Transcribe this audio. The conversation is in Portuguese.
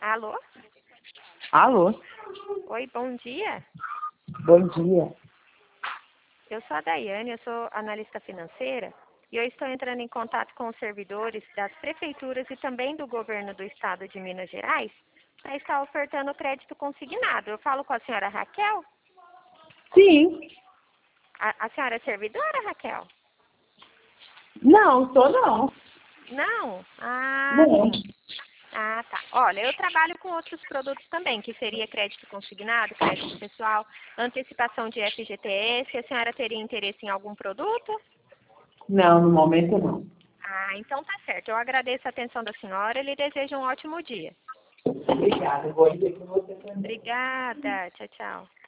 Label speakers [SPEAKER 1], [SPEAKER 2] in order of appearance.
[SPEAKER 1] Alô?
[SPEAKER 2] Alô?
[SPEAKER 1] Oi, bom dia.
[SPEAKER 2] Bom dia.
[SPEAKER 1] Eu sou a Daiane, eu sou analista financeira e eu estou entrando em contato com os servidores das prefeituras e também do governo do estado de Minas Gerais para estar ofertando crédito consignado. Eu falo com a senhora Raquel?
[SPEAKER 2] Sim.
[SPEAKER 1] A senhora é servidora, Raquel?
[SPEAKER 2] Não, sou não.
[SPEAKER 1] Não? Ah,
[SPEAKER 2] Não.
[SPEAKER 1] sim. Ah, tá. Olha, eu trabalho com outros produtos também, que seria crédito consignado, crédito pessoal, antecipação de FGTS. A senhora teria interesse em algum produto?
[SPEAKER 2] Não, no momento não.
[SPEAKER 1] Ah, então tá certo. Eu agradeço a atenção da senhora e lhe desejo um ótimo dia.
[SPEAKER 2] Obrigada. Bom dia para você também.
[SPEAKER 1] Obrigada. Tchau, tchau.